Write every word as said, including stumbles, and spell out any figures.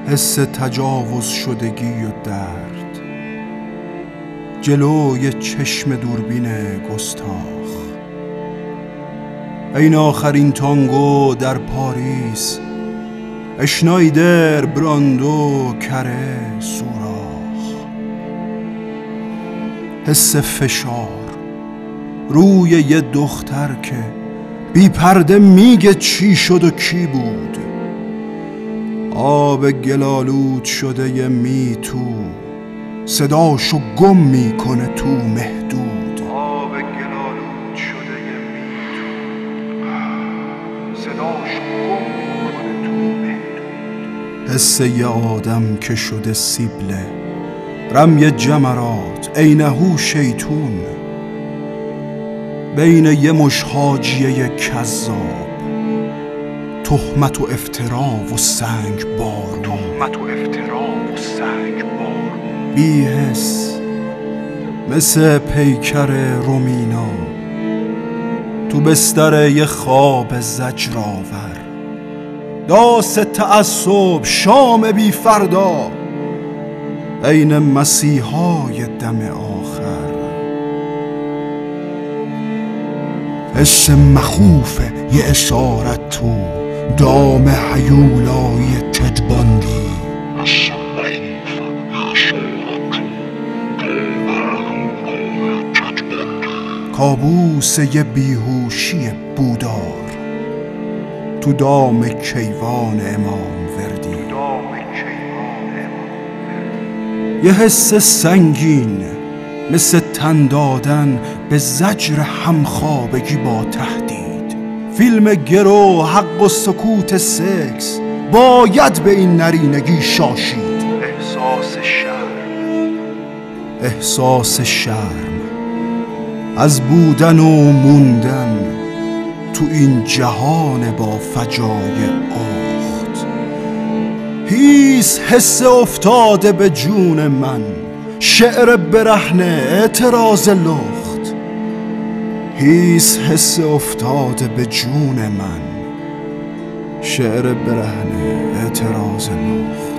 حس تجاوز شدگی و درد، جلوی چشم دوربین گستاخ. این آخرین تانگو در پاریس، اشنایدر، براندو، کره، سوراخ. حس فشار روی یه دختر که بی پرده میگه چی شد و کی بود. آب گلالود شده ی می تو، صداشو گم میکنه تو محدود. آب گلالود شده ی می تو، صداشو گم میکنه تو محدود. حس یه آدم که شده سیبله، رمی جمرات عینهو شیطون. بین یه مش حاجیه کذاب، تهمت و افترا و سنگ بارون. تهمت و افترا و سنگ بارون. بی حس مثل پیکر رومینا، تو بستر یه خواب زجرآور. داس تعصب شام بی فردا، عین مسیحای دم آخر. حس مخوفه یه اسارت تو دام هیولای تدباندی. کابوس یه بیهوشی بودار تو دام کیوان امام وردی. یه حس سنگین مثل تن دادن به زجر همخوابگی با تهدید. فیلم گرو، حق و سکوت سکس، باید به این نرینگی شاشید. احساس شرم، احساس شرم از بودن و موندن تو این جهان با فجای اخت. هیس حس افتاده به جون من، شعر برهنه اعتراض لخت. هیس حس افتاده به جون من، شعر برهنه اعتراض لخت.